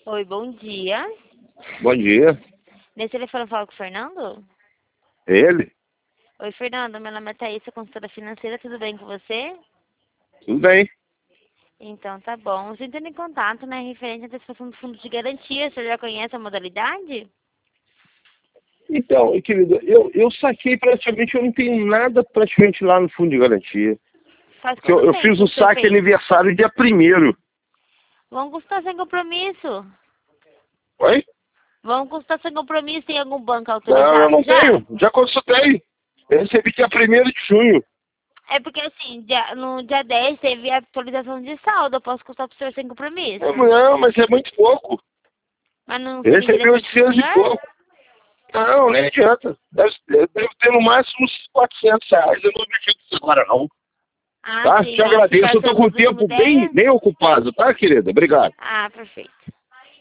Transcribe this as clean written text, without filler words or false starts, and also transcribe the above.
Oi, bom dia. Bom dia. Nesse telefone eu falo com o Fernando? Ele? Oi, Fernando. Meu nome é Thaís, sou consultora financeira. Tudo bem com você? Tudo bem. Então, tá bom. Você entrando em contato, né, referente à antecipação do fundo de garantia. Você já conhece a modalidade? Então, querido, eu saquei praticamente, eu não tenho nada praticamente lá no fundo de garantia. Faz Que quanto eu tempo fiz o você saque fez? aniversário dia 1º. Vamos custar sem compromisso. Oi? Vamos custar sem compromisso. Tem algum banco Não, eu autorizado não já? tenho. Já consultei. Eu recebi dia 1º de junho. É porque, assim, no dia 10 teve a atualização de saldo. Eu posso custar pro senhor sem compromisso. Não, mas é muito pouco. Mas não Eu seria recebi interessante pro 800 e senhor? pouco. Não, nem adianta. Deve ter no máximo uns R$ 400. Eu não acredito nisso agora, não. Ah, Tá? sim, Te mas se agradeço. Eu tô com parcelou o do último tempo bem 10? ocupado, tá, querida? Obrigado. Ah, perfeito.